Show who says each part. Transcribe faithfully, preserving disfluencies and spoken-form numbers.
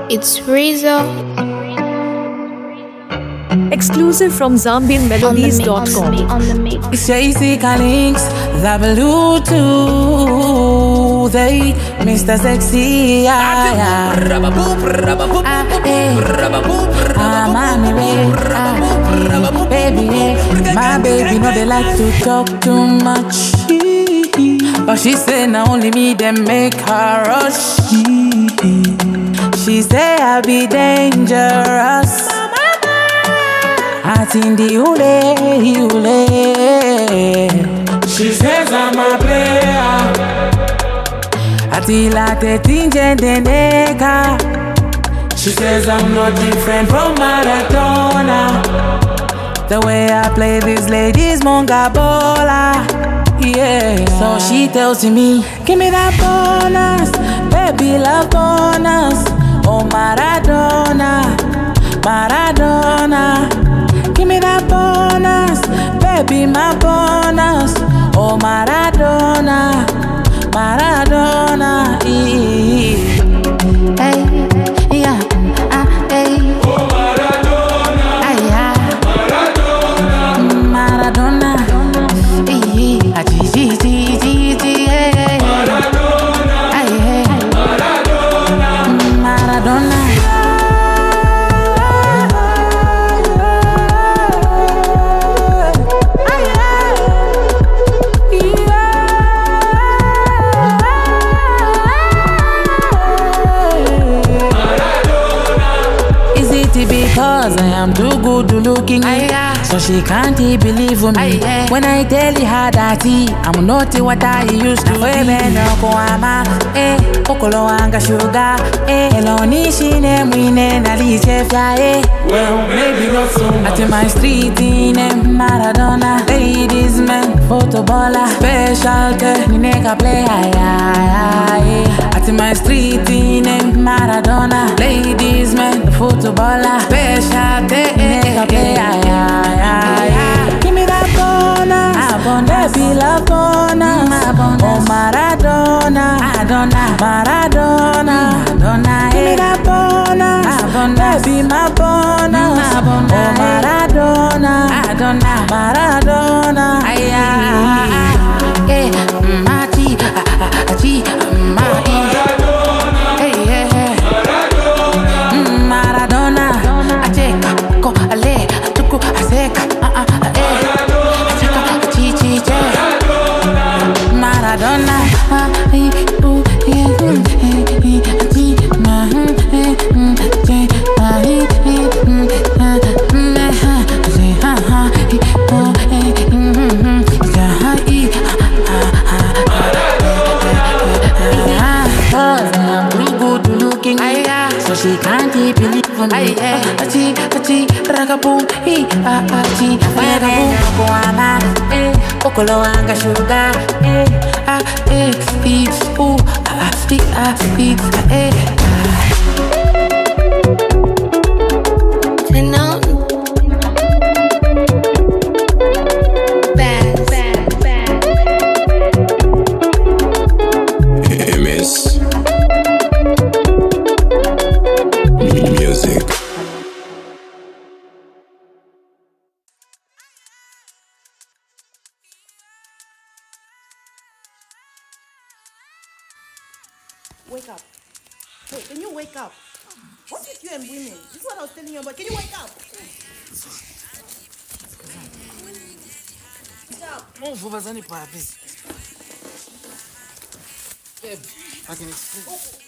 Speaker 1: It's Razor
Speaker 2: exclusive from zambian melodies dot com.
Speaker 1: on the mix.
Speaker 3: Jessica Links, the Bluetooth, they Mister Sexy, ah, yeah. Ah, eh. Ah, mommy, baby, ah, baby, eh. My baby, know they like to talk too much, but she say now only me them make her rush. She say I be dangerous. Atindi ule ule. She says I'm a player. Atila te tinje deneka. She says I'm not different from Maradona. The way I play these ladies monga bola. Yeah. So she tells me, give me that bonus, baby love bonus. Oh Maradona, Maradona. Give me that bonus, baby, my bonus. Oh, Maradona, Maradona. Hey, yeah, ah, hey.
Speaker 4: Oh, Maradona,
Speaker 3: Ay, yeah.
Speaker 4: Maradona,
Speaker 3: Maradona. Hey, ah, G, G, G, G, G, hey.
Speaker 4: Maradona,
Speaker 3: Ay, hey.
Speaker 4: Maradona,
Speaker 3: Maradona. Because I am too good looking, so she can't believe me when I tell her that I'm not what I used to be. Eh, okolo anga sugar, eh, eloni shine mwine na lichefya, eh.
Speaker 4: well, maybe not so much.
Speaker 3: At my street in Maradona, ladies man, photo baller, special ke nineka play, ay, ay, ay. At my street in Maradona, ladies man, photo baller, special ke nineka play, ay, ay, ay. Give me that bonus, baby love bonus. Oh Maradona, Maradona, Maradona, give me that bonus, baby my bonus. Oh Maradona, Maradona, Maradona, ay, eh, mati, ati, mati, hey, yeah, Maradona, ateka, ko ale, tuku aseka, ah ah, eh, ateka, chi chi che, Maradona, ah, eh, ooh, yeah, eh, eh, ati, ma, eh, che, ah, eh, eh, ah, me, ha, che, ha, ha, oh, eh, mm, ja, eh, ah, ah, ah, cause I'm too good looking, so she can't believe me. Achi, achi, ragaboom, eh, ah, achi, ragaboom, koama, eh, okolo anga sugar, eh, ah, eh, eh, ooh, ah, eh, ah, eh, eh, ah.
Speaker 1: Turn on. Bad, bad, bad.
Speaker 4: M S Music.
Speaker 5: Wake up. Wait, can you wake up? What is you and women? This is what I was telling you about. Can you wake up? Stop.
Speaker 6: Não vou vazar nem para, Babe, I can explain.
Speaker 5: Oh,